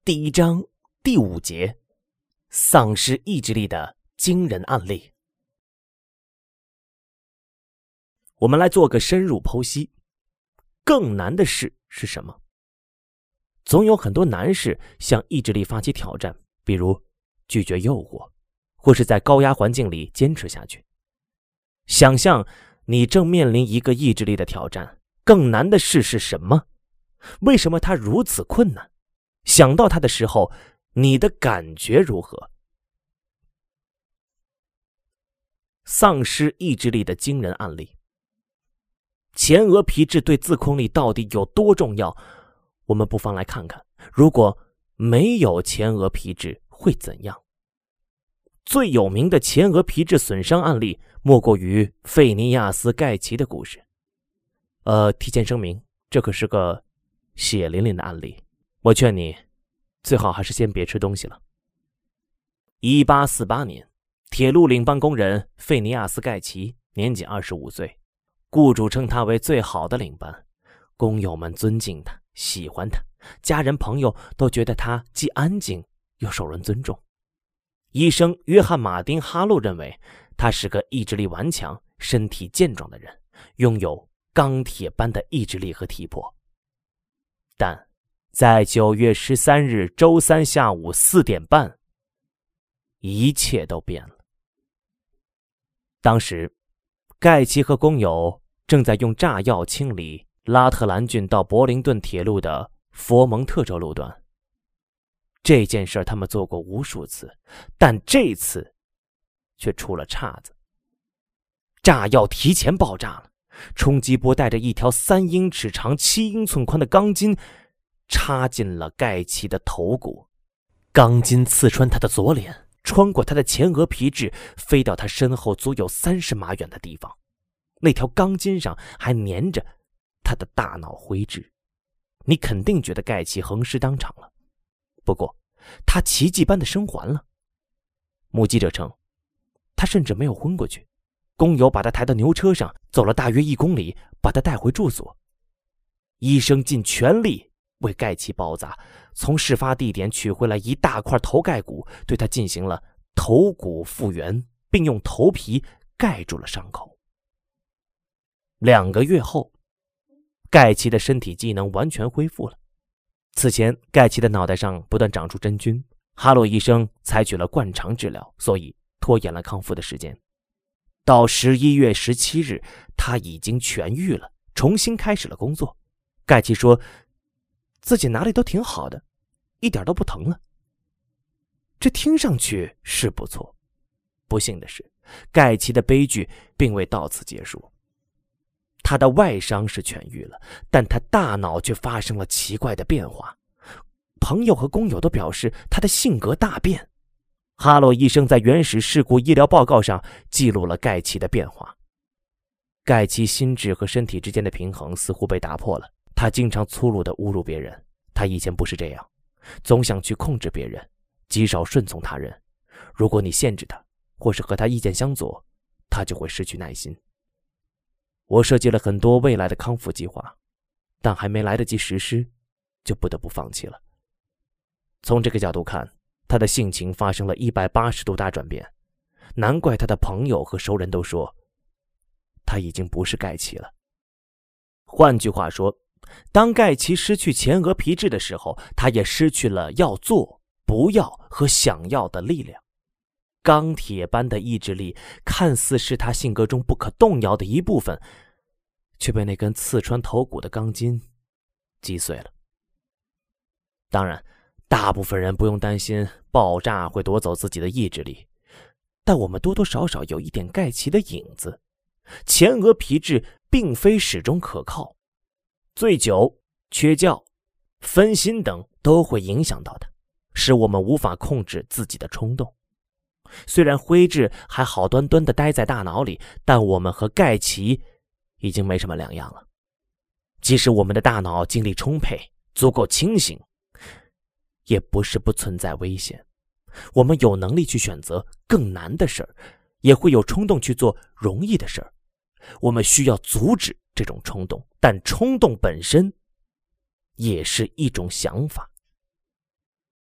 第1章第5节，丧失意志力的惊人案例。我们来做个深入剖析。更难的事是什么？总有很多难事向意志力发起挑战，比如拒绝诱惑，或是在高压环境里坚持下去。想象你正面临一个意志力的挑战，更难的事是什么？为什么它如此困难？想到它的时候，你的感觉如何？丧失意志力的惊人案例。前额皮质对自控力到底有多重要？我们不妨来看看，如果没有前额皮质会怎样？最有名的前额皮质损伤案例莫过于费尼亚斯·盖奇的故事。提前声明，这可是个血淋淋的案例，我劝你最好还是先别吃东西了。1848年，铁路领班工人费尼亚斯·盖奇年仅25岁，雇主称他为最好的领班，工友们尊敬他，喜欢他，家人朋友都觉得他既安静又受人尊重。医生约翰·马丁·哈洛认为他是个意志力顽强、身体健壮的人，拥有钢铁般的意志力和体魄。但在9月13日周三下午4点半，一切都变了。当时，盖奇和工友正在用炸药清理拉特兰郡到柏林顿铁路的佛蒙特州路段。这件事他们做过无数次，但这次却出了岔子。炸药提前爆炸了，冲击波带着一条3英尺长、7英寸宽的钢筋插进了盖奇的头骨，钢筋刺穿他的左脸，穿过他的前额皮质，飞到他身后足有30码远的地方。那条钢筋上还粘着他的大脑灰质。你肯定觉得盖奇横尸当场了，不过他奇迹般的生还了。目击者称，他甚至没有昏过去。工友把他抬到牛车上，走了大约1公里，把他带回住所。医生尽全力为盖奇包扎，从事发地点取回来一大块头盖骨，对他进行了头骨复原，并用头皮盖住了伤口。2个月后，盖奇的身体机能完全恢复了。此前，盖奇的脑袋上不断长出真菌，哈洛医生采取了灌肠治疗，所以拖延了康复的时间。到11月17日，他已经痊愈了，重新开始了工作。盖奇说自己哪里都挺好的，一点都不疼了。这听上去是不错。不幸的是，盖奇的悲剧并未到此结束。他的外伤是痊愈了，但他大脑却发生了奇怪的变化。朋友和工友都表示他的性格大变。哈洛医生在原始事故医疗报告上记录了盖奇的变化。盖奇心智和身体之间的平衡似乎被打破了，他经常粗鲁地侮辱别人。他以前不是这样，总想去控制别人，极少顺从他人。如果你限制他，或是和他意见相左，他就会失去耐心。我设计了很多未来的康复计划，但还没来得及实施，就不得不放弃了。从这个角度看，他的性情发生了180度大转变，难怪他的朋友和熟人都说，他已经不是盖奇了。换句话说，当盖奇失去前额皮质的时候，他也失去了要做、不要和想要的力量。钢铁般的意志力看似是他性格中不可动摇的一部分，却被那根刺穿头骨的钢筋击碎了。当然，大部分人不用担心爆炸会夺走自己的意志力，但我们多多少少有一点盖奇的影子。前额皮质并非始终可靠，醉酒、缺觉、分心等都会影响到它，使我们无法控制自己的冲动。虽然灰质还好端端地待在大脑里，但我们和盖奇已经没什么两样了。即使我们的大脑精力充沛，足够清醒，也不是不存在危险。我们有能力去选择更难的事儿，也会有冲动去做容易的事儿。我们需要阻止这种冲动，但冲动本身也是一种想法。